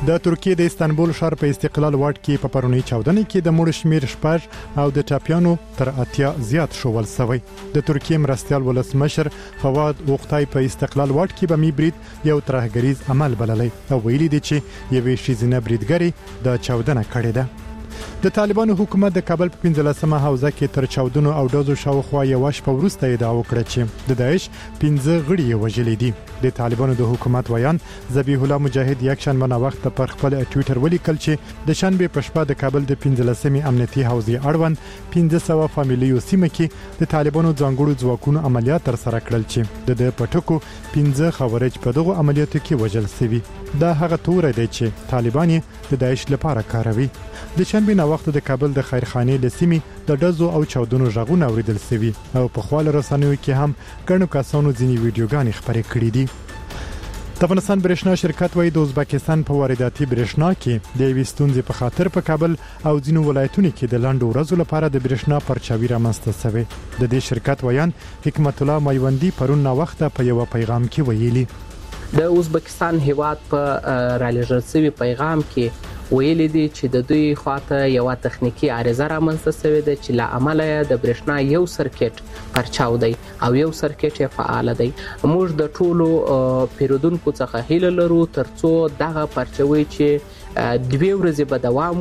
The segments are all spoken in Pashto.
د ترکیې د استانبول ښار په استقلال واټ کې په پرونی چاودنې کې د مړو شمیر 6 او د ټاپیانو تر 80 زیات شول سوی. د ترکیې مرستیال ولسمشر فواد اوقتای په استقلال واټ کې به میبرید یو ترهګریز عمل بللی او ویلي دی چې یوې ښځینه بریدګرې د چاودنه کړې ده. د طالبانو حکومت د کابل په 15مه حوزه کې تر چاودنو او ډزو شاوخوا یو شپه وروسته ادعا وکړه چې د داعش 15 غړي وژلي دي. د طالبانو د حکومت ویان ذبیح الله مجاهد یک شنبه وخت پر خپل ټوئیټر ولیکل چې د شنبه په شپه د کابل د 15مې امنیتي حوزې اړوند 1500 فامیلیو سیمه کې د طالبانو ځانګړو ځواکونو عملیات تر سره کړل چې د پټکو 15 خوارج په دغه عملیاتو کې وژل شوي. دا هغه تور دی چې طالبان د داعش لپاره کاروي. د شنبه وخت د کابل د خیرخانې لسیمې د ډزو او چاودنو غږونه اوریدل شوي او په خواله رسنیو کې هم ګڼو کسانو ځینې ویډیوګانې خپرې کړې دي. د افغانستان برېښنا شرکت وايي د ازبکستان په وارداتي برېښنا کې د یوې ستونزې په خاطر په کابل او ځینو ولایتونو کې د لاندو ورځو لپاره د برېښنا پرچاوي رامنځته شوی. د دې شرکت ویان حکمت الله میوندی پرون وخت په یو پیغام کې ویلي د ازبکستان هیواد په رالېږل شوي پیغام کې ویلي دي چې د دوی خواته یو تخنیکی عارضه رامنځته شوې ده چې له امله د برېښنا یو سرکټ پرچاو دی او یو سرکټ یې فعال دی. موږ د ټولو پیرودونکو څخه هیله لرو ترڅو دغه پرچاوي چې 2 ورځې به دوام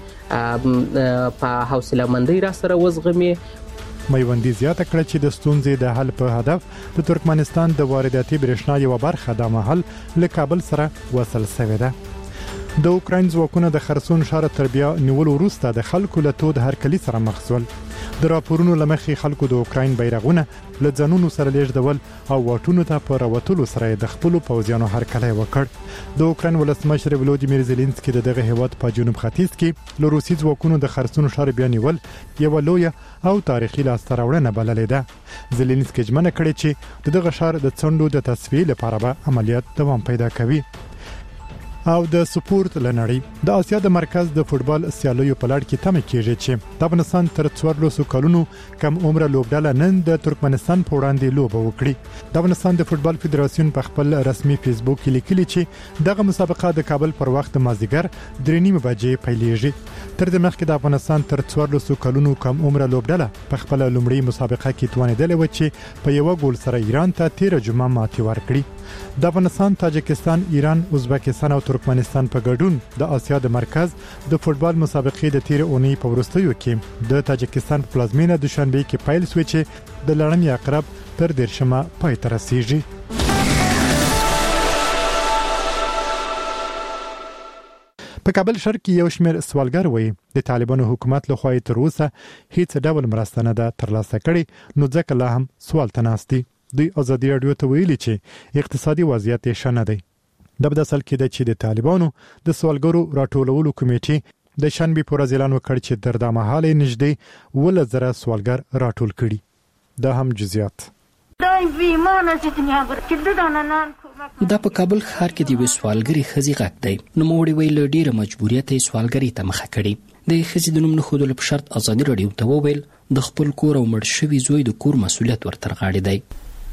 وکړي په حوصله مندۍ را سره وزغمي. میوندی زیاته کړه چې د ستونزې د حل په هدف د ترکمنستان د وارداتي برېښنا یو برخه د محل له کابل سره وصل شوې ده. د اوکراین ځواکونه د خرسون ښار تر بیا نیولو وروسته د خلکو له تود هرکلي سره مخ شول. د راپورونو له مخې خلکو د اوکراین بیرغونه له ځانونو سره لیږدول او واټونو ته په راوتلو سره د خپلو پوځیانو هرکلی وکړ. د اوکراین ولسمشر ولودیمیر زيلنسکي د دغه هیواد په جنوب ختیځ کې له روسي ځواکونو د خرسون ښار بیا نیول یو لوی او تاریخي لاسته راوړنه بللې ده. زيلنسکي ژمنه کړې چې دغه ښار د څنډو د تصفیې لپاره به عملیات دوام پیدا کوي. او د سپورت لنړی د اسیا د مرکز د فوتبال سیالیو په لړ کې تمه کیږي چې د افغانستان تر 14 کلونو کم عمره لوبډله نن د ترکمنستان په وړاندې لوبه وکړي. د افغانستان د فوتبال فدراسیون په خپل رسمي فیسبوک کې لیکلي چې دغه مسابقه د کابل پر وخت مازیګر 3:30 بجې پیلېږي. تر دې مخکې د افغانستان تر 14 کلونو کم عمره لوبډله په خپل لومړی مسابقه کې توانیدلې و چې په یو ګول سره ایران ته 13 جمعه ماتې ورکړي. د افغانستان، تاجکستان، ایران، ازبکستان او ترکمنستان په ګډون د اسیا د مرکز د فوتبال مسابقې د تیر اونۍ په وروستیو کې د تاجکستان په پلازمینه دوشنبه کې پیل شوی چې د لړمې عقرب تر 10مه پای ته رسیږي. په کابل شهر کې یو شمېر سوالګر وایي د طالبانو حکومت له خوا تر اوسه هیڅ ډول مرسته نه ده ترلاسه کړې، نو ځکه لا هم سوال ته ناست دي. دوی ازادي راډیو ته ویلي چې اقتصادي وضعیت یې ښه نه دی. د بداسل کې د چې د طالبانو د سوالګرو راټولولو کمیټې د شنبه پر ورځ اعلان وکړ چې تر دا مهاله نږدې 1000 سوالګر راټول کړي. دا هم جزئیات. دا په کابل ښار کې د سوالګری خزي غږ دی. نو موړي ویل ډیره مجبوریت سوالګری ته مخه کړي. د خزي د نوم نه خودل په شرط ازادي راډیو ته وویل د خپل کور او مړ شوی زوی د کور مسؤلیت ورتر غاړي دی.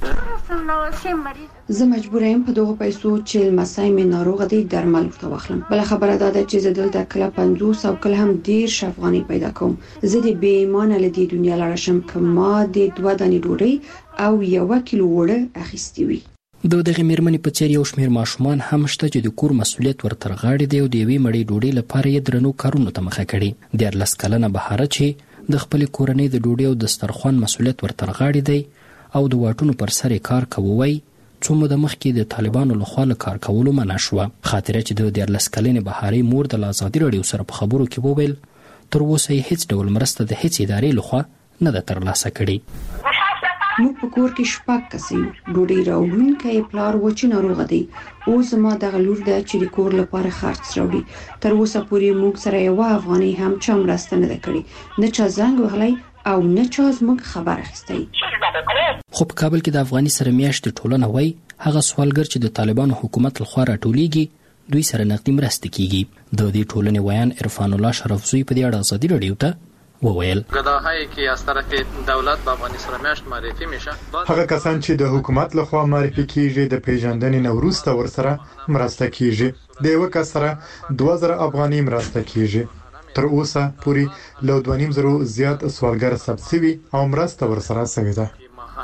زه مجبور یم په دغه پیسو چې لمسی مې ناروغه دی درمل ورته واخلم. بل خبره دا ده چې زه دلته کله 50 او کله هم 10 افغانۍ پیدا کوم. زه د بې ایمانه له دې دنیا لاړ شم که ما د 2 دانې ډوډۍ او 1 کیلو وړه اخیستې وي. د دغه میرمنې په څیر یو شمېر ماشومان هم شته چې د کور مسؤلیت ورتر غاړي دی او د یوې مړۍ ډوډۍ لپاره یې درنو کارونو ته مخه کړي. 14 کلنه بهاره چې د خپل کورنۍ د ډوډۍ او دسترخوان مسؤلیت ورتر غاړي دی او د واټونو پر سر کار کوي، څو مده مخکې د طالبانو لخوا له کار کولو منع شوه. خاطره چې د 14 کلنې بهاري مور د ازادي راډیو سره په خبرو کې وویل تر اوسه هیڅ ډول مرسته د هیڅ ادارې لخوا نه ده ترلاسه کړې. موږ په کور کې 6 کسي ډوډۍ راوړونکی پلار و چې ناروغه دی. او زما د غلور د چې د کور لپاره خرڅ راوړي. تر اوسه پورې موږ سره 1 افغانۍ هم چا مرسته نه کړې. نه چا زنګ وهلی او نه چا زموږ خبر اخیستی. خو په کابل کې د افغاني سره میاشتې ټولنه وای هغه سوالګر چې د طالبانو حکومت لخوا راټولیږي دوی سره نقدي مرسته کیږي. د دې ټولنې ویان عرفان الله شرفزوی په دې اړه ازادي راډیو ته وویل گداهایی که از طرف دولت به افغاني سره میاشت معرفي میشه هغه کسان چې د حکومت لخوا معرفي کیږي د پیژندنې نه وروسته ورسره مرسته کیږي د یو کس سره 2000 افغاني مرسته کیږي تر اوسه پورې له 2.5 زیات سوالګر ثبت شوي او مرسته ورسره شوې ده.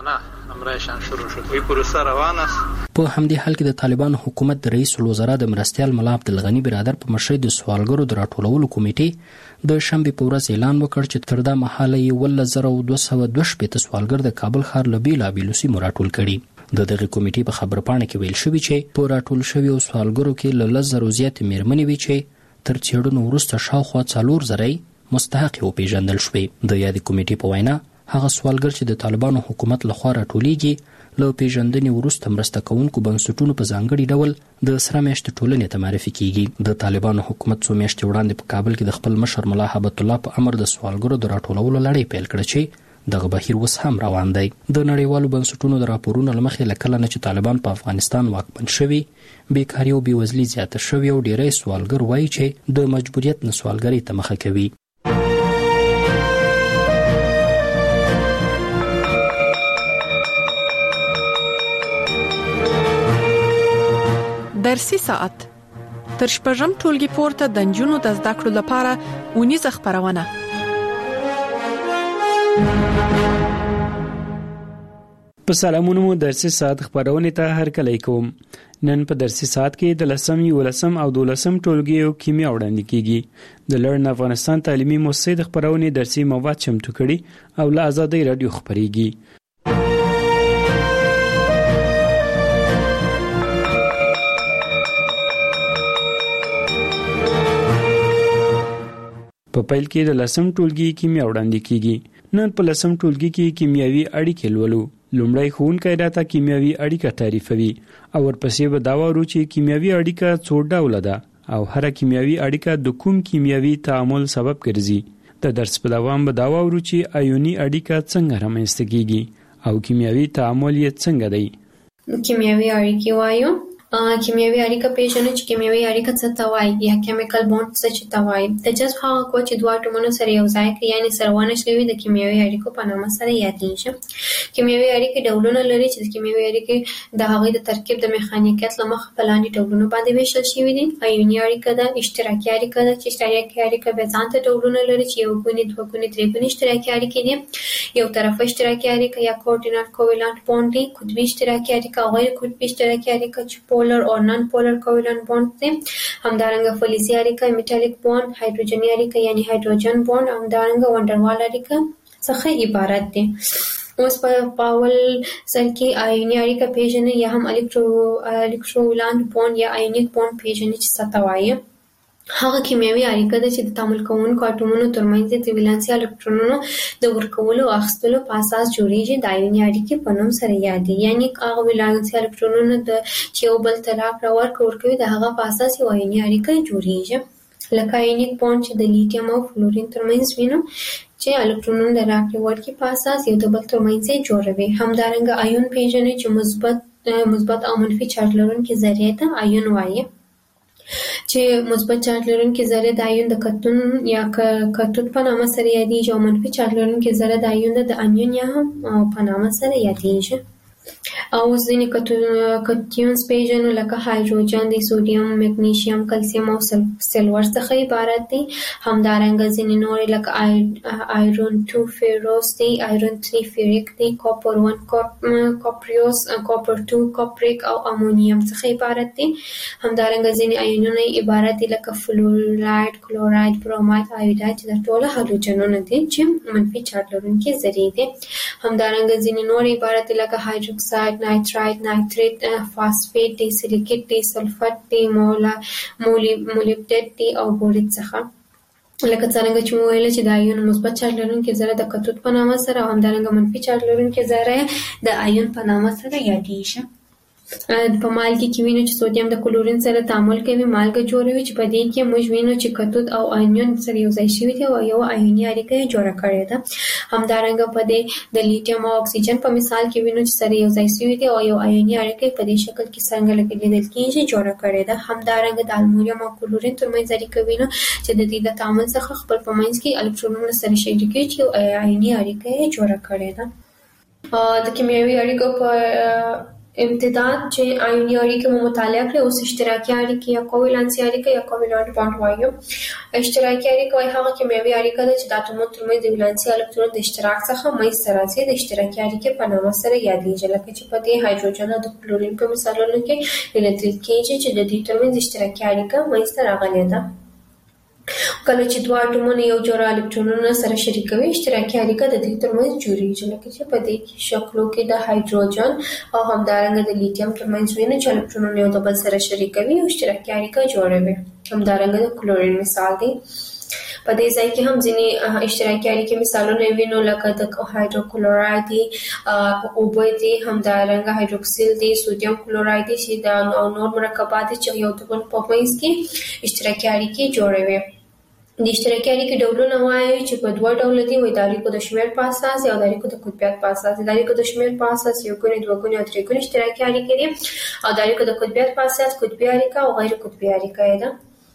په همدې حال کې د طالبان حکومت د رئیس الوزرا د مرستیال ملا عبدالغنی برادر په مشرۍ د سوالګرو د راټولولو کمیټې د شنبې په ورځ اعلان وکړ چې تر دا مهاله یې 1222 سوالګر د کابل ښار له بیلابیلو سیمو راټول کړي. د دغه کمیټې په خبرپاڼه کې ویل شوی چې په راټول شویو سوالګرو کې له 10,000 زیات میرمنې وي چې تر څېړنو وروسته شاوخوا 4,000 مستحق وپېژندل شوې. د یادې کمیټې په وینا هغه سوالګر چې د طالبانو حکومت لخوا راټولیږي له پیژندنې وروسته مرسته کوونکو بنسټونو په ځانګړي ډول د سره میاشتې ټولنې ته معرفي کیږي. د طالبانو حکومت څو میاشتې وړاندې په کابل کې د خپل مشر ملا هبت الله په امر د سوالګرو د راټولولو لړۍ پیل کړه چې دغه بهیر اوس هم روان دی. د نړیوالو بنسټونو د راپورونو له مخې له کله نه چې طالبان په افغانستان واکمن شوي بیکاري او بېوزلي زیاته شوې او ډیری سوالګر وایي چې د مجبوریت نه سوالګرۍ ته مخه کوي. درسي ساعت تر شپږم ټولګي پورته د نجونو د زده کړو لپاره ونیزه خپرونه. په سلامونو مو درسي ساعت خبرونه ته هرکلی کوم. نن په درسي ساعت کې د 10م، 11م او 12م ټولګیو کیمیا وړاندې کیږي. د لرن افغانستان تعلیمي مؤسسې د خبرونه درسي مواد چمتو کړي او له آزادۍ رادیو خبريږي. په پیل کې د 10م ټولګي کیمیا وړاندې کیږي. نن په 10م ټولګي کې کیمیاوي اړیکې لولو. لومړی ښوونکی راته کیمیاوي اړیکه تعریفوي او ورپسې به دا وارو چې کیمیاوي اړیکه څو ډوله ده او هر کیمیاوي اړیکه د کوم کیمیاوي تعامل سبب ګرځي. د درس په دوام به دا وارو چې آیوني اړیکه څنګه رامنځته کیږي او کیمیاوي تعامل یې څنګه دی. کیمیاوي اړیکې وایو. کیمیاوي اړیکه پیژنو چې کیمیاوي اړیکه څه ته وایي یا کیمیکل بوند څه ته وایي. د جذب هغه قوه چې دوه اتومونو سره یو ځای کوي یعنی سره ونښلوي د کیمیاوي اړیکو په نامه سره یادېږي. کیمیاوي اړیکې ډولونه لري چې د کیمیاوي اړیکې د هغې د ترکیب د میخانیکیت له مخې په لاندې ډولونو باندې ویشل شوي دي. آیوني اړیکه ده، اشتراکي اړیکه ده چې اشتراکي اړیکه بیا ځان ته ډولونه لري چې یو ګونې، دوه ګونې، درې ګونې اشتراکي اړیکې دي. یو طرفه اشتراکي اړیکه یا کوردینیټ کوولنت بوند دی. قطبي اشتراکي اړیکه او غیر قطبي اشتراکي اړیکه چې پولر او نان پولر کوولنت بوند دی. همدارنګه فلزي اړیکه، میټالیک بوند، هایدروجني اړیکه یعنی هایدروجن بوند او همدارنګه وندروال اړیکه څخه عبارت دي. اوس په اول سر کې آیوني اړیکه پیژنې یا هم الکترولانت بوند یا آیونیک بوند پیژنې چې څه ته وایي. هغه کیمیاوي اړیکه ده چې د تعامل کوونکو اتومونو ترمنځ د ولانسي الکترونونو د ورکولو او اخیستلو په اساس جوړیږي. د آیوني اړیکې په نوم سره یادېږي. یعنی هغه ولانسي الکترونونو چې یو بل ته راکړه ورکړه ورکوي د هغه په اساس یو آیوني اړیکه جوړیږي. لکه آیونیک بوند چې د لیتیم او فلورین ترمنځ وینو چې الکترونونه د راکړې ورکړې په اساس یو د بل ترمنځ یې جوړوي. همدارنګه آیون پیژنې چې مثبت او منفي چارج لرونکي ذرې ته آیون وایي. چې مثبت چارج لرونکي ذره د آیون د کتون یا کتود په نامه سره یادېږي او منفي چارج لرونکي ذره د آیون د انیون یا هم په نامه سره یادېږي. او ځینې کتیونز پیژنو لکه هایدروجن دی، سودیم، مګنیشیم، کلسیم او سلور څخه عبارت دي. همدارنګه ځینې نور لکه آیرون 2 فیروس دی، آیرون 3 فیریک دی، کاپر 1 کاپریوس، کاپر 2 کاپریک او امونیم څخه عبارت دي. همدارنګه ځینې آیونونه عبارت دي لکه فلوراید، کلوراید، بروماید، آیوداید چې دا ټول هالوجنونه دي چې منفي چارج لرونکي ذرې دي. همدارنګه ځینې نور عبارت دي لکه هایدروکساید، نایترایت، نایتریت، فاسفیټ دی، سیلیکیټ دی، سلفټ دی، مولبډیټ دی او بوریت څخه. لکه څنګه چې مو ویل چې د آیون مثبت چارج لرونکي ذره د کتود په نامه سره او همدارنګه منفي چارج لرونکي ذره د آیون په نامه سره یادېږي. په مالګه کې وینو چې سودیم د کلورین سره تعامل کوي مالګه جوړوي چې په دې کې موږ وینو چې کتود او آیون سره یو ځای شوي دي او یو آیوني اړیکه یې جوړه کړې ده. همدارنګه په دې د لیتیم او اکسیجن په مثال کې وینو چې سره یو ځای شوي دي او یو آیوني اړیکه په دې شکل کې څنګه لیدل کېږي جوړه کړې ده. همدارنګه د المونیم او کلورین ترمنځ اړیکه وینو چې د دې د تعامل څخه خپل په منځ کې الکترونونه سره شریکوي چې آیوني اړیکه یې جوړه کړې ده. د کیمیاوي اړیکو په امتداد چې آیوني اړیکې مو مطالعه کړې اوس اشتراکي اړیکې یا کوولانسي اړیکه یا کوولانت بانډ وایو. اشتراکي اړیکه وایي هغه کیمیاوي اړیکه ده چې د اتومونو ترمنځ د ولانسي الکترون د اشتراک څخه منځته راځي. د اشتراکي اړیکې په نامه سره یادېږي لکه چې په دې هایدروجن او د کلورین په مثالونو کې لیدل کېږي چې د دې ترمنځ اشتراکي اړیکه منځته راغلې ده. کله چې دوه اټومونه یو جوړه الکترونونه سره شریکوي اشتراکي اړیکه د دې ترمنځ جوړیږي لکه چې په دې شکلو کې د هایدروجن او همدارنګه د لیتیم ترمنځ وینو چې الکترونونه یو د بل سره شریکوي او اشتراکي اړیکه جوړوي. همدارنګه د کلورین مثال دی. په دې ځای کې هم ځینې اشتراکي اړیکې مثالونه وینو لکه د هایدروکلوراید دي، اوبه دي، همدارنګه هایدروکسیل دي، سودیم کلوراید دي چې د نور مرکبات چې یو د بل په منځ کې اشتراکي اړیکې جوړوي. د اشتراکي اړیکې ډولونه وایي چې په دوه ډوله دي، وایي د اړیکو د شمېر په اساس او د اړیکو د قطبیت په اساس. د اړیکو د شمېر په اساس یو ګونې، دوه ګونې او درې ګونې اشتراکي اړیکې دي او د اړیکو د قطبیت په اساس قطبي اړیکه او غیر قطبي اړیکه ده.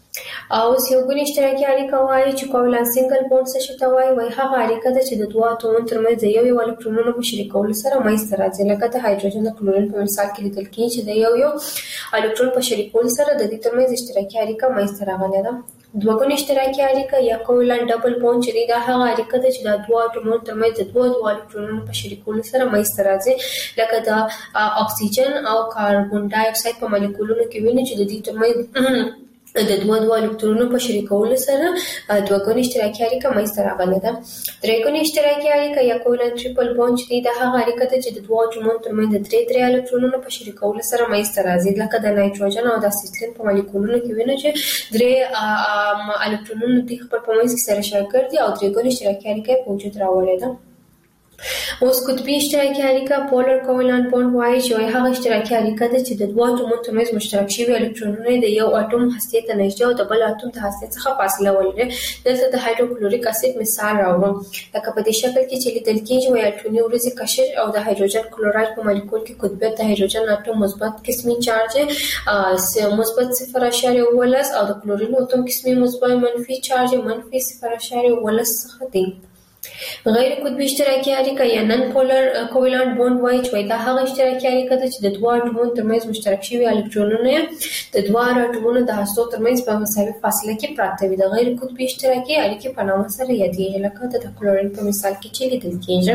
او یو ګونې اشتراکي اړیکه وایي چې کوولانت سنگل بوند څه شي ته وایي؟ وایي هغه اړیکه ده چې د دوه اتومونو ترمنځ د یو الکترونونو په شریکولو سره منځته راځي. لکه د هایدروجن د کلورین په مثال کې لیدل کېږي چې د یو الکترون په شریکولو سره د دې ترمنځ اشتراکي اړیکه منځته راغلې ده. دوه ګونې اشتراکي اړیکه یا کوولانت ډبل بوند چې دا هغه اړیکه ده چې د دوه اتومونو ترمنځ د دوه الکترونونو په شریکولو سره منځته راځي. لکه د اکسیجن او کاربن ډای اکساید په مالیکولونو کې ویني چې د دې ترمنځ د دوه الکترونونو په شریکولو سره دوه ګونې اشتراکي اړیکه منځته راغلې ده. درې ګونې اشتراکي اړیکه یا کوولانت ټریپل بوند چې دا هغه اړیکه ده چې د دوه اتومونو ترمنځ د درې الکترونونو په شریکولو سره منځته راځي. لکه د نایتروجن او د اسیټلین په مالیکولونو کې وینو چې درې الکترونونه د خپل په منځ کې سره شریک دي او درې ګونې اشتراکي اړیکه په وجود راوړې ده. اوس قطبي اشتراکي اړیکه پولر کوولانت بوند وایي چې هغه اشتراکي اړیکه ده چې د دوه اتومونو ترمنځ مشترک شوي الکترونونه د یو اټوم هستې ته نږدې او د بل اټوم د هستې څخه فاصله ولري. دلته د هایدروکلوریک اسید مثال راوړم. لکه په دې شکل کې چې لیدل کېږي وایي الکتروني ورځې کشش او د هایدروجن کلوراید په مالیکول کې قطبیت د هایدروجن اټوم مثبت قسمي چارج مثبت 0.17 او د کلورین اټوم قسمي مثبت منفي چارج منفي 0.17 څخه دی. غیر قطبي اشتراکي اړیکه یا نن پولر کوولانت بوند وایي چې دا هغه اشتراکي اړیکه ده چې د دوه اټومونو ترمنځ مشترک شوي الکترونونه د دوه اټومونو د هستو ترمنځ په مساوي فاصله کې پراته وي. د غیر قطبي اشتراکي اړیکې په نامه سره یادېږي لکه د کلورین په مثال کې چې لیدل کېږي.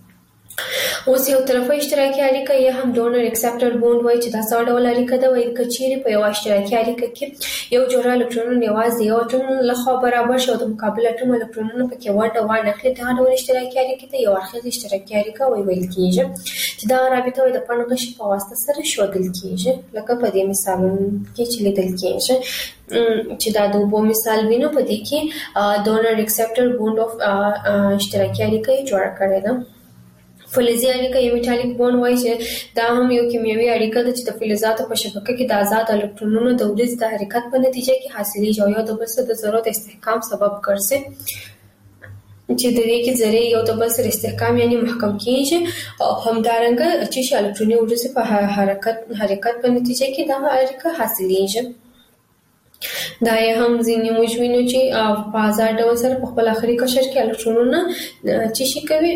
اوس یو طرفه اشتراکي اړیکه یا هم ډونر اکسپټر بوند وایي چې دا څه ډول اړیکه ده؟ وایي که چیرې په یوه اشتراکي اړیکه کې یو جوړه الکترونونه یوازې د یو اټوم لخوا برابر شي او د مقابل اټوم الکترونونه پکې ونډه وانخلي، دغه ډول اشتراکي اړیکې ته یو اړخیزه اشتراکي اړیکه ویل کېږي چې دا رابطه د پنغشي په واسطه سره ښودل کېږي. لکه په دې مثالونو کې چې لیدل کېږي چې دا د اوبو مثال وینو، په دې کې ډونر اکسپټر بوند اف اشتراکي اړیکه یې جوړه کړې ده. فلزي اړیکه یا میټالیک بوند وایي چې دا هم یو کیمیاوي اړیکه ده چې د فلزاتو په شبکه کې د آزاد الکترونونو د ورځ د حرکت په نتیجه کې حاصلېږي او یو د بل سره د ذرو د استحکام سبب ګرځي چې د دې کې ذرې یو د بل سره استحکام یعنی محکم کېږي او همدارنګه چې الکتروني ورځ په حرکت په نتیجه کې دا اړیکه حاصلېږي. دا یې هم ځینې موږ وینو چې په آزاد ډول سره په خپل آخري قشر کې الکترونونه چې شي کوي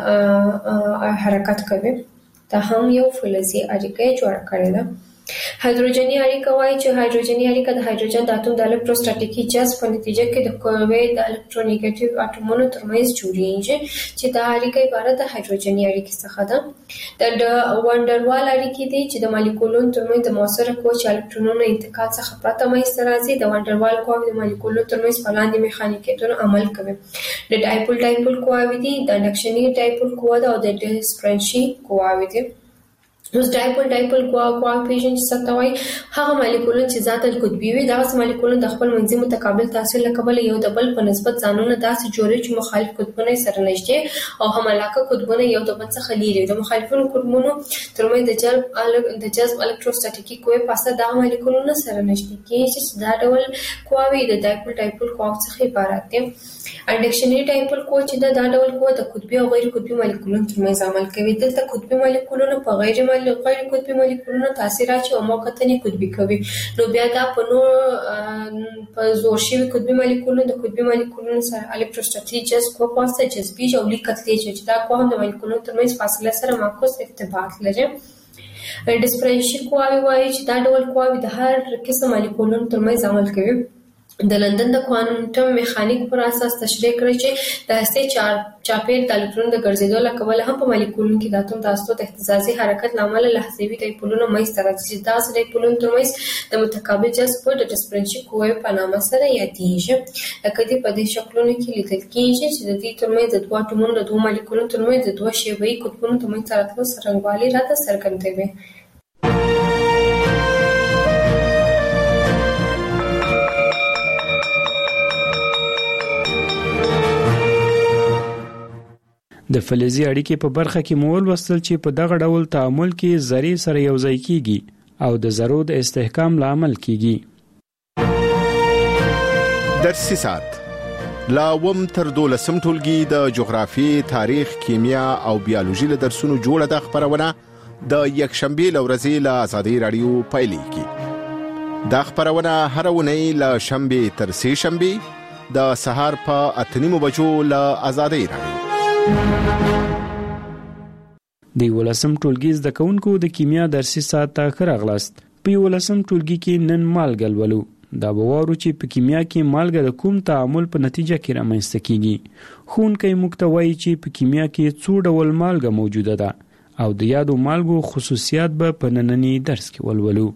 حرکت کوي. دا هم یو فلزي اړیکه جوړه کړې ده. هایدروجني اړیکه وایي چې هایدروجني اړیکه د هایدروجن د اتوم د الکتروستاتیکي جذب په نتیجه کې د قوې د الکترونیګیټیو اټومونو ترمنځ جوړیږي چې دا اړیکه عبارت د هایدروجني اړیکې څخه ده. د وانډروال اړیکې دي چې د مالیکولونو ترمنځ د مؤثره قوه چې الکترونونو انتقال څخه پرته منځته راځي. د وانډروال قوه د مالیکولونو ترمنځ په لاندې میخانیکیتونو عمل کوي. د ډایپول قوه دي، د انډکشني ډایپول قوه ده او د ډسپرنشي قوه دي. اوس ډایپول کوافیشن چې څه ته وایي هغه مالیکولونه چې ذاتاً قطبي وي دغسې مالیکولونه د خپل منځي متقابل تاثیر له کبله یو د بل په نسبت ځانونه داسې جوړوي چې مخالف قطبونه یې سره نږدې او همعلاقه قطبونه یو د بل څخه لرې وي. د مخالفو قطبونو ترمنځ د جذب الکتروستاتیکي قوې په اثر دغه مالیکولونه سره نږدې کېږي چې دا ډول قواوې د ډایپول قواو څخه عبارت دي. انډکشنري ډایپول قوه چې دا ډول قوه د قطبي او غیر قطبي مالیکولونو ترمنځ عمل کوي. دلته قطبي مالیکولونه په غیر قطبي مالیکولونو تاثیر اچوي او موقتاً قطبي کوي. نو بیا دا په زور شوي قطبي مالیکولونو د قطبي مالیکولونو سره الکتروستاتیک جذب قوه په واسطه جذبیږي او لیک کتلېږي چې دا قوه هم د مالیکولونو ترمنځ فاصله سره معکوس ارتباط لري. ډسپرنشي قواوې وایي چې دا ډول قواوې د هر قسم مالیکولونو ترمنځ عمل کوي. د لندن د کوانټم میخانیک پر اساس تشریح کړی چې د هستې چاپیر د الکترون د ګرځېدو له کبله هم په مالیکولونو کې د اتوم د هستو د اهتزازي حرکت له امله لحظوي ډایپولونه منځته راځي چې داسې ډایپولونو ترمنځ د متقابل جذب د ډسپرنشي قوې په نامه سره یادېږي. لکه دې په دې شکلونو کې لیدل کېږي چې د دې ترمنځ د دوه اتومونو د دوه مالیکولونو ترمنځ د دوه شیبه‌یي قطبونو ترمنځ راتلو څرنګوالی راته څرګندوي. د فلزي اړیکې په برخه کې مو ولوستل چې په دغه ډول تعامل کې ذرې سره یوځای کیږي او د ذرو د استحکام لامل کیږي. درسي ساعت لا وم تر 12 ټولګي د جغرافي، تاریخ، کیمیا او بیولوژي له درسونو جوړه د خبرونه د یکشنبه لورځي له آزادۍ رادیو پایلې کی. دا خبرونه هر ونی له شنبه تر سه شنبه د سهار په 8:30 بجو له آزادۍ رادیو. د 11م ټولګي زده کوونکو د کیمیا درسي ساعت ته راغلاست. په 11م ټولګي کې نن مالګه لولو. دا به وارو چې په کیمیا کې مالګه د کوم تعامل په نتیجه کې رامنځته کیږي. ښوونکی موږ ته وایي چې په کیمیا کې څو ډول مالګه موجوده ده او د یادو مالګو خصوصیات به په نننی درس کې ولولو.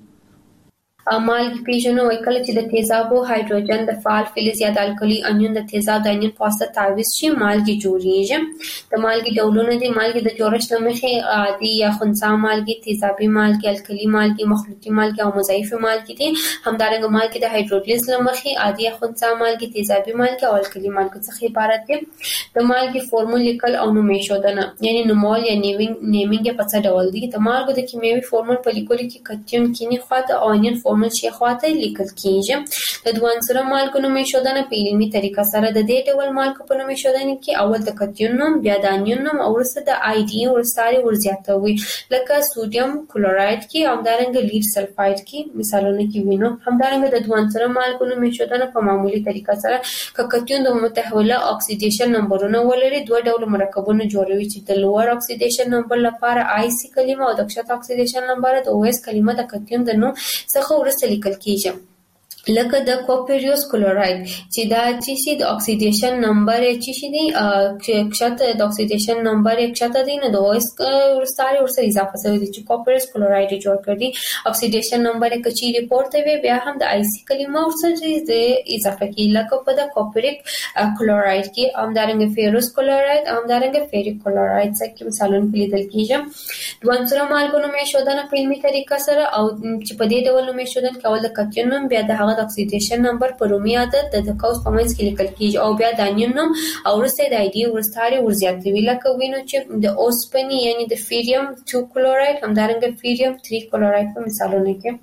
مالګې پیژنو وایي کله چې د تیزابو هایدروجن د فعال فلز یا د الکلي انیون د تیزاب د انیون په واسطه تعویض شي مالګې جوړیږي. د مالګې ډولونه دي مالګې د جوړښت له مخې عادي یا خنثی مالګې، تیزابي مالګې، الکلي مالګې، مخلوطي مالګې او مضاعفې مالګې دي. همدارنګه مالګې د هایدرولیز له مخې عادي یا خنثی مالګې، تیزابي مالګې او الکلي مالګې څخه عبارت دي. د مالګې فورمول لیکل او نوم ایښودنه یعنی نومول یا نیمینګ په څه ډول دي. د مالګو د کیمیاوي فورمول په لیکلو کې کتیون کینی خواته او انیون فورمول چې خواته لیکل کیږي. د دوه عنصره مالګو نوم ایښودنه په علمي طریقه سره د دې ډول مالګو په نوم ایښودنه کې اول د کتیون نوم، بیا د انیون نوم او وروسته د آی ډي ورسره ورزیاتوي. لکه سوډیم کلوراید کې همدارنګه لیډ سلفاید کې مثالونه کې وینو. همدارنګه د دوه عنصره مالګو نوم ایښودنه په معمولی طریقه سره کتیون د متحوله اکسیډیشن نمبرونه ولري دوه ډول مرکبونه جوړوي چې د لوړ اکسیډیشن نمبر لپاره آی سی کلمه او د کښته اکسیډیشن نمبر د او اس کلمه د کتیون د نوم څخه ورسته لیکل کیږي. لکه د کوپریوس کلوراید چې دا چې د اکسیډیشن نمبر چې شي دی کښته د اکسیډیشن نمبر کښته دی نه د اوس ورسره اضافه شوی دی چې کوپریوس کلوراید جوړ کړي. اکسیډیشن نمبر کچې ریپورت وي بیا هم د آی سی کلمه ورسره د اضافه کی. لکه په د کوپریک کلوراید کې همدارنګه فیروس کلوراید همدارنګه فیریک کلوراید څخه مثالونه لیدل کیږي. دوه عنصره مالګو نوم ایښودنه په علمي طریقه سره او چې په دې ډول نوم ایښودنه کول د کتیون نوم بیا د د اکسیډیشن نمبر په رومي عدد د قوس په منځ کې لیکل کیږي او بیا د انیون نوم او وروسته د آی ډي ورسره ورزیاتوي. لکه وینو چې د اوسپنې یعنی د فیریم 2 کلوراید همدارنګه فیریم 3 کلوراید په مثالونه کې.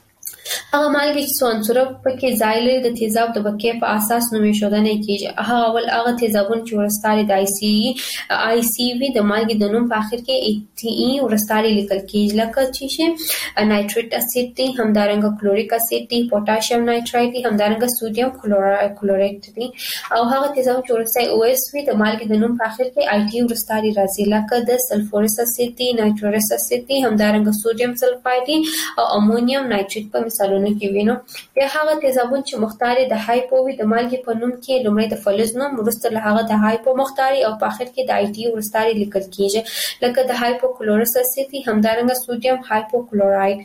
هغه مالګې چې څو عنصره پکې ځای لري د تیزاب د بقیې په اساس نوم ایښودنه کیږي. هغه تیزابونه چې ورسره د آی سی وي د مالګې د نوم په اخر کې ای ټي ای ورسره لیکل کیږي. لکه چې نایتریک اسید دی همدارنګه کلوریک اسید دی، پوتاشیم نایترایت دی همدارنګه سوډیم کلوریت دی. او هغه تیزاب چې ورسره او اس وي د مالګې د نوم په اخر کې آی ټي ورسره راځي. لکه د سلفورس اسید دی، نایتروس اسید دی همدارنګه سوډیم سلفاید دی او امونیم نایتریت په مثالونه کې وینو. بیا هغه تیزابونه چې مختاري د هایپو وي د مالګې په نوم کې لومړی د فلز نوم وروسته له هغه د هایپو مختاري او په اخر کې د آی ډي ورسره لیکل کیږي. لکه د هایپو کلورس اسید همدارنګه سوډیم هایپو کلوراید.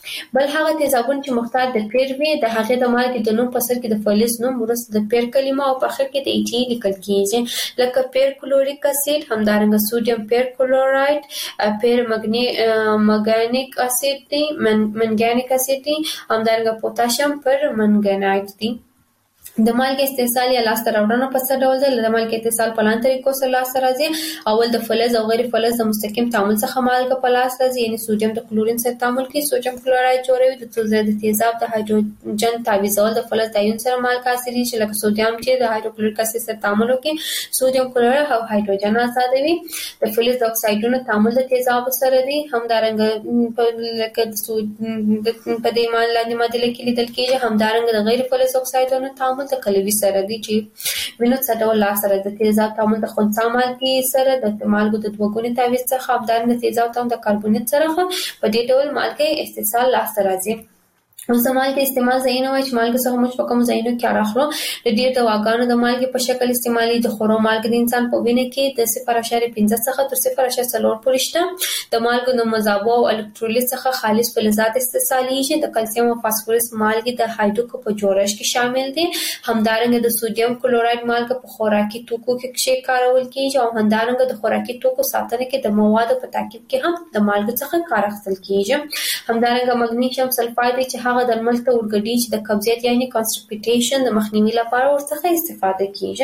بل هغه تیزابونه چې محتاط د پیر وي د هغې د مالګې د نوم په سر کې د فلز نوم وروسته د پیر کلمه او په اخر کې د ایټي لیکل کیږي لکه پیر کلوریک اسید همدارنګه سوډیم پیر کلوراید پیر مګنیک اسید دی منګانیک اسید دی همدارنګه پوتاشیم پر منګنایټ دی د مالګې استحصال یا لاسته راوړنه په څه ډول ده؟ د مالګې استحصال په لاندې طریقو سره لاسته راځي. اول د فلز او غیر فلز د مستقیم تعامل څخه مالګه په لاس راځي، یعنی سوډیم د کلورین سره تعامل کوي، سوډیم کلوراید جوړوي. د تیزاب د هایدروجن تعویضول د فلز د ایون سره مالګه حاصلېږي چې لکه سوډیم چې د هایدروکلوریک اسید سره تعامل وکړي سوډیم کلوراید او هایدروجن آزادوي. د فلز د اکسایډونو تعامل د تیزاب سره دی، همدارنګه لکه په دې لاندې معادله کې لیدل کېږي. همدارنګه د غیر فلز اکسایډونو تعامل د کلوي سره دی چې وینو څه ډول لاس سره د تیزاب تعامل د خنثی مالګې سره د مالګو د دوه ګوني تعویض څخه همدارنګه د تیزاب تعامل د کاربونیت سره په دې ډول مالګې استحصال لاس راځي. اوس د مالګې استعمال ځایونه وایي چې مالګې څخه موږ په کومو ځایونو کې کار اخلو. د ډېر دواګانو د مالګې په شکل استعمالي د خورو مالګې د انسان په وینه کې د 0.5 څخه تر 0.4 پورې شته. د مالګو د مذابو او الکترولیت څخه خالص فلزات استحصالیږي. د کلسیم او فاسفورس مالګې د هایډروکو په جوړښت کې شامل دي. همدارنګه د سوډیم کلوراید مالګه په خوراکي توکو کې کارول کېږي او همدارنګه د خوراکي توکو ساتنه کې د موادو په ترکیب کې هم د مالګو څخه کار اخیستل کېږي. همدارنګه مګنیشیم سلفاید چې هغه درمل ته ورګډي چې د قبضیت یعنی کانسټیپیټیشن د مخنیوي لپاره ورڅخه استفاده کیږي.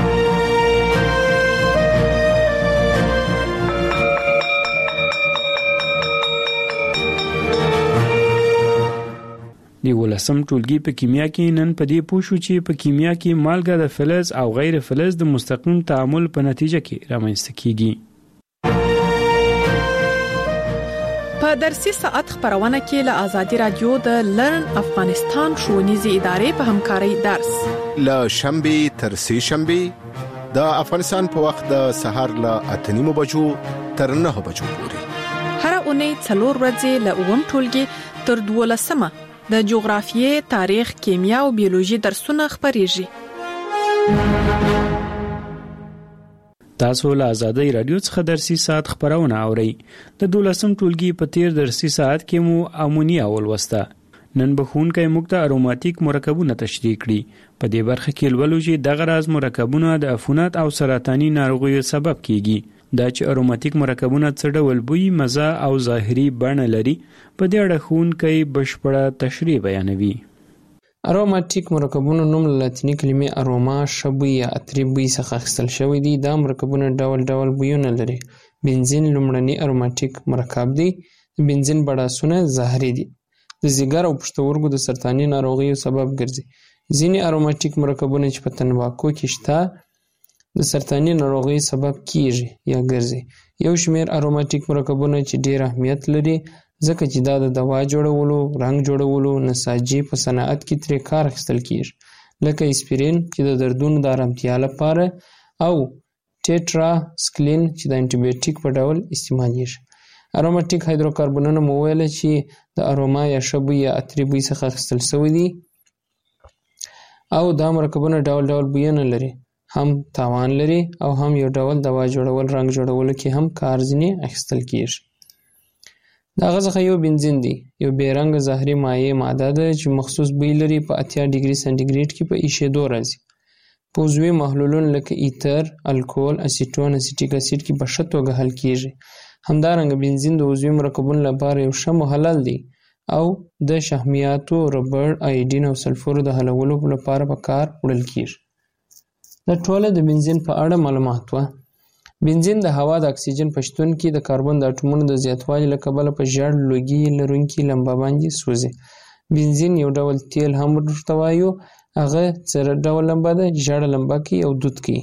د 11م ټولګي په کیمیا کې نن په دې پوه شو چې په کیمیا کې مالګه د فلز او غیر فلز د مستقیم تعامل په نتیجه کې رامنځته کیږي. په درسي ساعت خبرونه کې له آزادي رادیو د لرن افغانستان ښوونیزې ادارې په همکارۍ درس له شنبه تر سه شنبه د افغانستان په وخت د سهار له 8:30 بجو تر 9 بجو پورې هر اونۍ 4 ورځې له 9 ټولګي تر 12 د جغرافیې، تاریخ، کیمیا او بیولوژي درسونه خبريږي. تاسو له آزادۍ رادیو څخه درسي ساعت خبرونه اورئ. د 12م ټولګي په تیر درسي ساعت کې مو امونیا ولوسته. نن به ښوونکی موږ ته اروماتیک مرکبونه تشریح کړي. په دې برخه کې لولو چې دغه راز مرکبونه د عفونت او سرطاني ناروغیو سبب کیږي. دا چې اروماتیک مرکبونه څه ډول بوی، مزه او ظاهري بڼه لري، په دې اړه ښوونکی بشپړه تشریح بیانوي. اروماتیک مرکبونو نوم له لاتیني کلمې اروما ښه بوی یا عطري بوی څخه اخیستل شوی دی. دا مرکبونه ډول ډول بویونه لري. بنزین لومړنی اروماتیک مرکب دی. بنزین بړاسونه زهري دي. د ځیګر او پښتورګو د سرطاني ناروغیو سبب ګرځي. ځینې اروماتیک مرکبونه چې په تنباکو کې شته د سرطاني ناروغیو سبب کیږي یا ګرځي. یو شمېر اروماتیک مرکبونه چې ډېر اهمیت لري ځکه چې دا د دوا جوړولو، رنګ جوړولو، نساجي په صنعت کې ترې کار اخیستل کیږي، لکه اسپرین چې د دردونو د آرامتیا لپاره او ټیټرا سکلین چې د انټي بیوټیک په ډول استعمالیږي. اروماتیک هایدروکاربنونه مو ویل چې د اروما یا ښه بوی یا عطري بوی څخه اخیستل شوي دي او دا مرکبونه ډول ډول بویونه لري، هم تاوان لري او هم یو ډول دوا جوړول، رنګ جوړولو کې هم کار ځینې اخیستل کیږي. د هغه څخه یو بنزین دی، یو بې رنګه زهري مایع ماده ده چې مخصوص بوی لري. په 80 ډیګري سانتیګریډ کې په ایشېدو راځي. په عضوي محلولونو لکه ایتر، الکول، اسیټون، اسیټیک اسید کې په ښه توګه حل کیږي. همدارنګه بنزین د عضوي مرکبونو لپاره یو ښه محلل دی او د شحمیاتو، ربړ، آیډین او سلفورو د حلولو لپاره په کار وړل کیږي. دا ټوله د بنزین په اړه معلومات وه. بنزین د هوا د اکسیجن په شتون کې د کاربن د اټومونو د زیاتوالي له کبله په ژیړ لوګي لرونکي لمبه باندې سوځي. بنزین یو ډول تیل هم ورته وایو. هغه څه ډول لمبه ده؟ ژیړه لمبه کوي او دود کوي.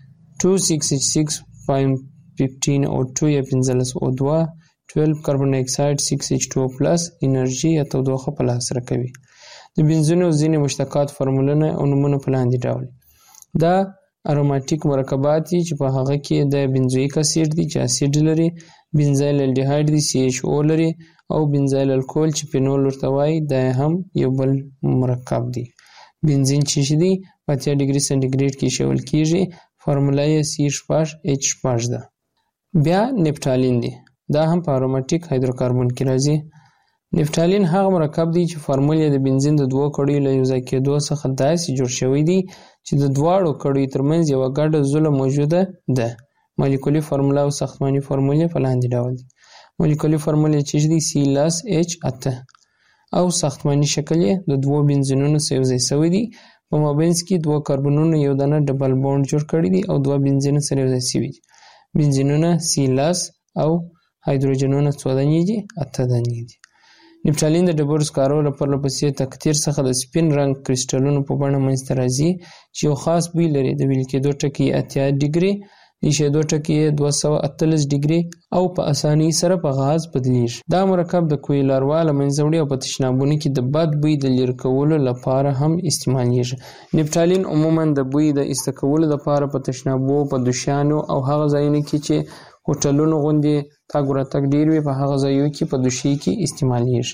2,6,6.15 O2 یا 15 O2 12 کاربن ډای اکساید 6H2O+ انرژي یا تودوخه په لاس راکوي. د بنزینو ځینې مشتقات فورمولونه او نومونه په لاندې ډول دا اروماتیک مرکبات دي چې په هغه کې د بنزویک اسید دی چې اسید لري، بنزایل الډیهاید دی CHO لري او بنزایل الکول چې فینول ورته وایي دا هم یو بل مرکب دی. بنزین چې دی په 80 ډیګري سانتیګریډ کې ایښودل کیږي. فارموله یې C(H) ده. بیا نفټالین دی. دا هم په اروماتیک هایدروکاربن کې راځي. نفتالین هغه مرکب دی چې فارمول یې د بنزین د دوو کړیو له یوځای کېدو څخه داسې جوړ شوی دی چې د دواړو کړیو ترمنځ یوه ګډه زوله موجوده ده. مالیکولي فارموله او ساختماني فارمول یې په لاندې ډول دي. مالیکولي فارمول یې چې دی C+H8 او ساختماني شکل یې د دوو بنزینونو سره یوځای شوی دی. په مابینځ کې دوه کاربنونو یو دانه ډبل بانډ جوړ کړی دی او دوه بنزینونه سره یوځای شوي دي. بنزینونه C+ او هایدروجنونه څو دانې دي؟ 8 دانې دي. نفتالین د ډبرو سکارو له پرلپسې تکتیر څخه د سپین رنګ کریسټلونو په بڼه منځته راځي چې یو خاص بوی لري. د ویل کېدو ټکي 80 ډیګري، د ایشېدو ټکي 248 ډیګري او په اسانۍ سره په غاز بدلیږي. دا مرکب د کوی لاروا له منځه وړي او په تشنابونو کې د بد بوی د لرې کولو لپاره هم استعمالیږي. نفتالین عموما د بوی د ایسته کولو لپاره په تشنابو، په دوشیانو او هغه ځایونو کې چې هوټلونو غوندې تګ راتګ ډېر وي په هغه ځایونو کې په دوشي کې استعمالیږي.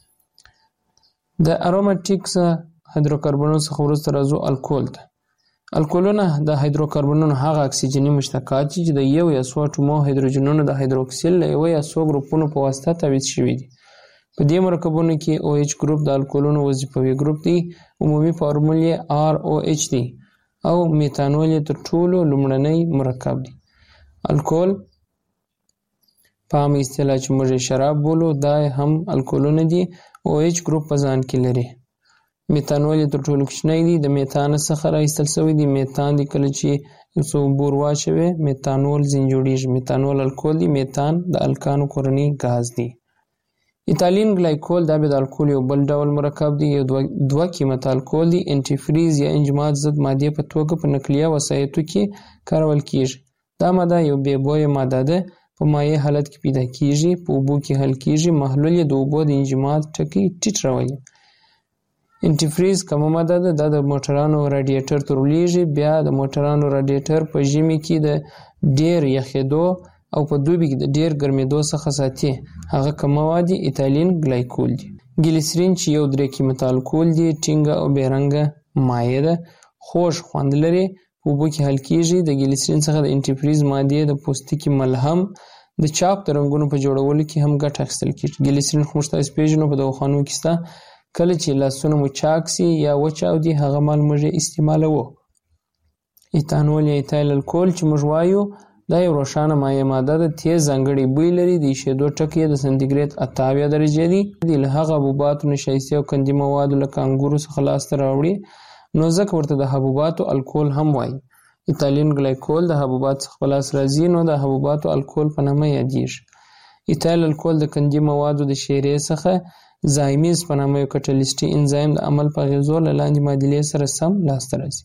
د اروماتیکس هایدروکاربنونو څخه وروسته راځو الکول ته. الکولونه د هایدروکاربنونو هغه اکسیجني مشتقات چې د یو یا څو اټومو هایدروجنونو د هایدروکسیل له یو یا څو ګروپونو په واسطه تبعید شوي دي. په دې مرکبونو کې OH ګروپ د الکولونو وظیفوي ګروپ دی. عمومي فارمول یې ROH دی او میتانول یې تر ټولو لومړنی مرکب دی. الکول په عامه اصطلاح چې موږ یې شراب بولو دا هم الکولونه دي. OH ګروپ په ځان کې لري. میتانول یې تر ټولو کوچنی دی. د میتان څخه راایستل شوی دی. میتان دی کله چې یو څه اوبه ور واچوي میتانول ځینې جوړیږي. میتانول الکول دی. میتان د الکانو کورنی غاز دی. ایتالین ګلایکول دا به د الکول یو بل ډول مرکب دی. یو دوه قیمت الکول دی. انټیفریز یا انجماد ضد مادې په توګه په نقلیه وسایطو کې کارول کیږي. دا ماده یو بې بویه ماده ده. په مایع حالت کې پیدا کیږي، په اوبو کې حل کیږي. محلول یې د اوبو د انجماد ټکي ټیټ راولي. انټیفریز کومه ماده ده؟ دا د موټرانو راډیټر ته ورلیږي. بیا د موټرانو راډیټر په ژمي کې د ډیر یخېدو او په دوبي کې د ډیر ګرمېدو څخه ساتي. هغه کوم مواد دي؟ ایتالین ګلایکول دي. ګلیسرین چې یو 3 قیمت الکول دی. ټینګه او بې رنګه مایع ده. خوږ خوند لري. په اوبو کې حل کیږي. د ګلیسرین څخه د انټیفریز مادې د پوستکي ملهم د چاپ د رنګونو په جوړولو کې هم ګټه اخیستل کیږي. ګلیسرین خو موږ تاسو پیژنو په دواخانو کې شته. کله چې لاسونه مو چاک سي یا وچاودي هغه مال موږ استعمالوو. ایتانول یا ایتایل الکول چې موږ وایو دا یو روښانه مایع ماده ده. تیز ځانګړی بوی لري. د ایشېدو ټکي د سانتیګریډ 78 درجې دي. له هغه حبوباتو نشایستې او قندي موادو لکه انګورو څخه لاسته راوړي نو ځکه ورته د حبوباتو الکول هم وایي. ایتالین ګلایکول د حبوباتو څخه په لاس راځي نو د حبوباتو الکول په نامه یادیږي. ایتایل الکول د قندي موادو د شیرې څخه زایمیز په نامه یو کټلیسټي انزایم د عمل په اغېزو له لاندې معادلې سره سم لاسته راځي.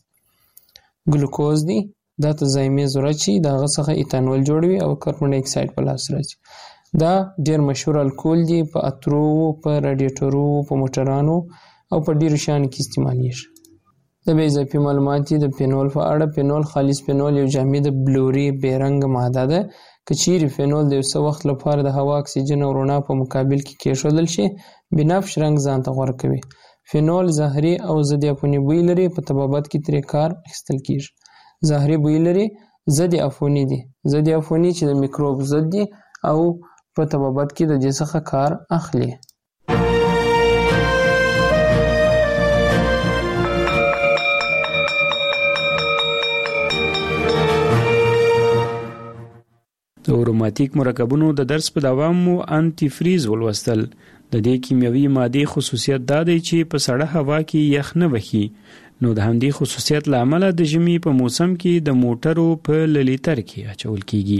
ګلوکوز دی. دا ته زایمیز ورچي د هغه څخه ایتانول جوړوي او کاربن ډای اکساید په لاس راځي. دا ډیر مشهور الکول دی. په اترو، په راډیټرو، په موټرانو او په ډیرو شیانو کې استعمالیږي. د بې اضافي معلومات دي د فینول په اړه. فینول خالص فینول یو جامده بلوري بې رنګه ماده ده. که چیرې فینول د یو څه وخت لپاره د هوا اکسیجن او رڼا په مقابل کې کېښودل شي بنفش رنګ ځان ته غوره کوي. فینول زهري او ضد عفوني بوی لري. په طبابت کې ترې کار اخیستل کیږي. زهري بوی لري. ضد عفوني دي. ضد عفوني چې د میکروب ضد دي او په طبابت کې د دې څخه کار اخلي. د اروماتیک مرکبونو د درس په دوام مو انټي فریز ولوستل. د دې کیمیاوي مادې خصوصیت دا دی چې په سړه هوا کې یخ نه وهي. نو د همدې خصوصیت له امله د ژمي په موسم کې د موټرو په لیټر کې اچول کیږي.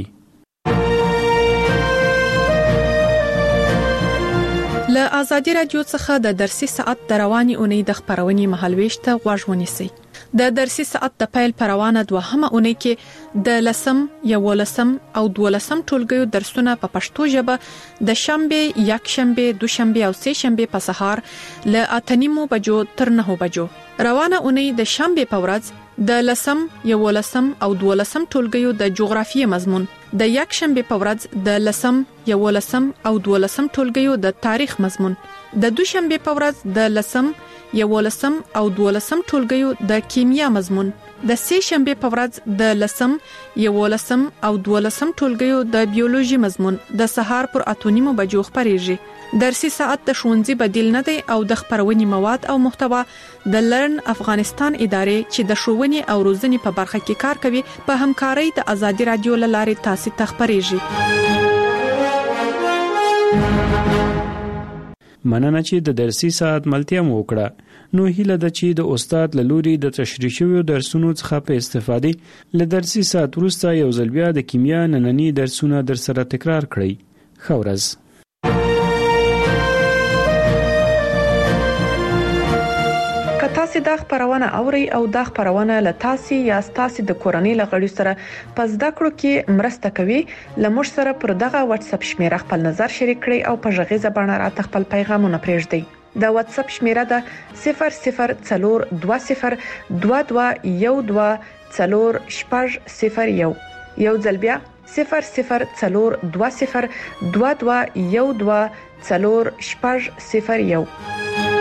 له آزادي رادیو څخه د درسي ساعت د رواني اونۍ د خبرونې مهالويش ته غوږ ونیسئ. د درسي ساعت د پیل پروانه دوهمه اونۍ کې د 10 11 او 12 ټولګیو درسونه په پښتو ژبه د شنبه، یکشنبه، دوشنبه او سه شنبه په سهار له 8:30 بجو تر 9 بجو. روانه اونۍ د شنبه په ورځ د 10 11 او 12 ټولګیو د جغرافیې مضمون، د یکشنبه په ورځ د 10 11 او 12 ټولګیو د تاریخ مضمون، د دوشنبه په ورځ د 10 11 او 12 ټولګیو د کیمیا مضمون، د سه شنبه په ورځ د 10 11 او 12 ټولګیو د بیولوژي مضمون د سهار پر 8:30 بجو خبريږي. درسي ساعت د ښوونځي بدیل نه دی او د خبرونې مواد او محتوا د لرن افغانستان ادارې چې د ښوونې او روزنې په برخه کې کار کوي په همکارۍ د ازادي رادیو لارې تاسو ته خبريږي. مننه چې د درسي ساعت ملتیا مو وکړه. نو هیله ده چې د استاد لوري د تشریح شویو درسونو څخه په استفادې له درسي ساعت وروسته یو ځل بیا د کیمیا نننی درسونه در سره تکرار کړئ. ښه ورځ. تاسو د خبرونه اوري او د خبرونه له تاسو یا تاسو د کورنۍ لغړی سره پس د کړو کې مرسته کوي. لمر سره پر دغه واتس اپ شمیره خپل نظر شریک کړئ او په ژغې زبانه راته خپل پیغامونه پرېږدئ. د واتس اپ شمیره ده 002012124001. یو ځل بیا 002012124001.